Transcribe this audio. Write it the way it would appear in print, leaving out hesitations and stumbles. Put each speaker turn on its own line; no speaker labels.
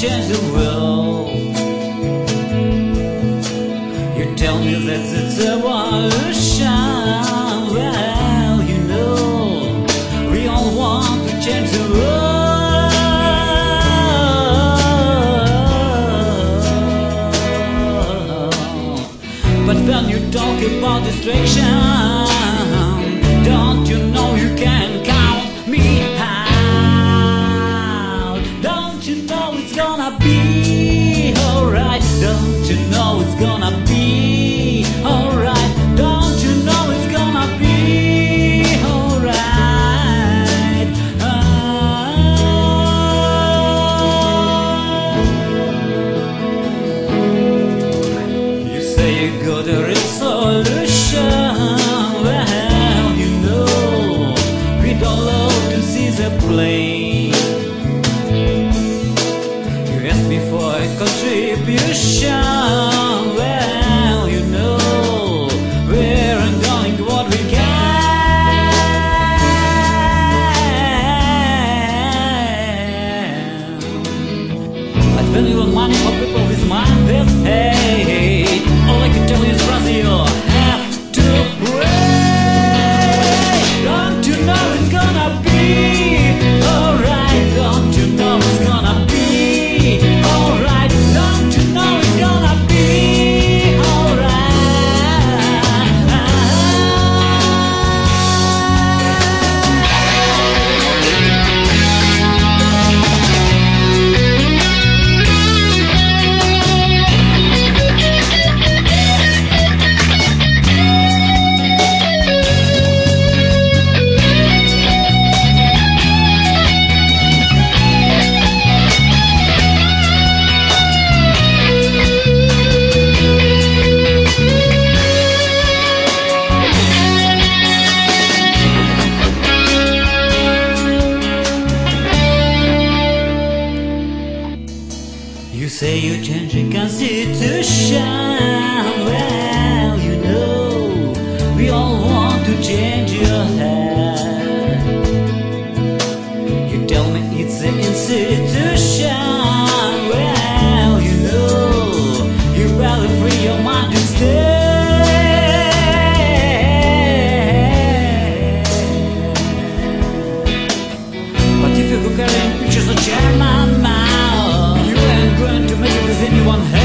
change the world. You tell me that it's evolution. Well, you know, we all want to change the world. But when you talk about distraction, don't you know you can count me out? Don't you know it's gonna be alright? Don't you know it's gonna be alright? Don't you know it's gonna be alright? You say you got a resolution. Well, you know, we don't love to see the plane. You asked me for a contribution. Well, you know, we're doing what we can. But when you want money for people with mind that hate, all I can tell you is brother, you have to pray. Don't you know it's gonna be alright? Don't you know it's gonna be alright? Don't you know it's gonna be You say you're changing constitution. Well, you know, we all want to change your head. You tell me it's an institution. Well, you know, you better free your mind instead. But if you go carrying pictures of Chairman Mao, going to measure with anyone